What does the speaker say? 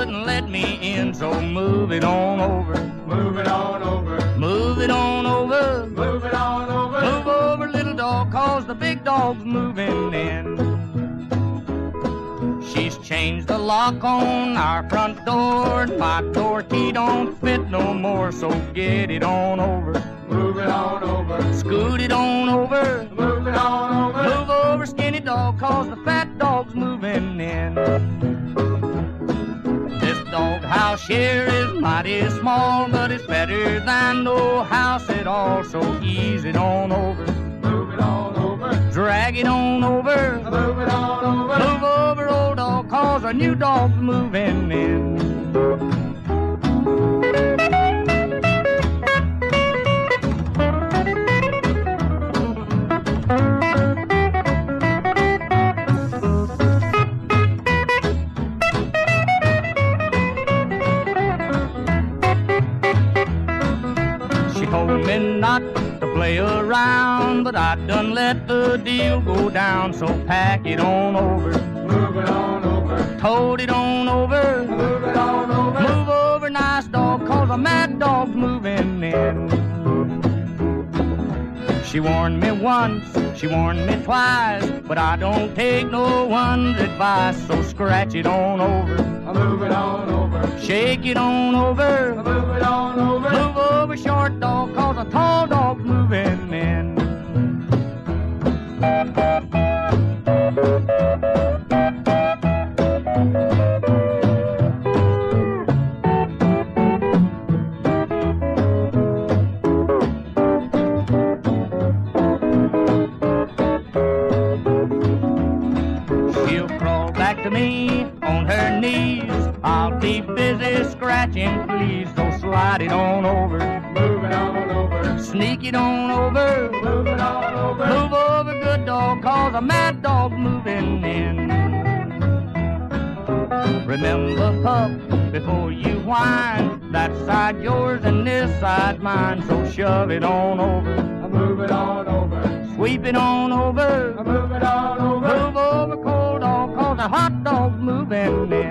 wouldn't let me in, so move it on over. Move it on over. Move it on over. Move it on over. Move over, little dog, 'cause the big dog's moving in. She's changed the lock on our front door, and my door key don't fit no more, so get it on over. Move it on over. Scoot it on over. Move it on over. Move over, skinny dog, 'cause the fat dog's moving in. This dog house here is mighty small, but it's better than no house at all, so ease it on over. Move it on over. Drag it on over. Move it on over. Move over, old dog, 'cause our new dog's moving in. She told me not to play around, but I done let the deal go down, so pack it on over. Move it on over. Told it on over. Move it on over. Move over, nice dog, 'cause a mad dog's moving in. She warned me once, she warned me twice, but I don't take no one's advice, so scratch it on over. Move it on over. Shake it on over. Move it on over. Move over, short dog, 'cause a tall dog's moving in. She'll crawl back to me on her knees. I'll be busy scratching, please, so slide it on over. Move it on over. Sneak it on over. Move it on over. Move over, good dog, 'cause a mad dog's moving in. Remember, pup, before you whine, that side yours and this side mine, so shove it on over. Move it on over. Sweep it on over. Move it on over. Move over, cold dog, 'cause a hot dog's moving in.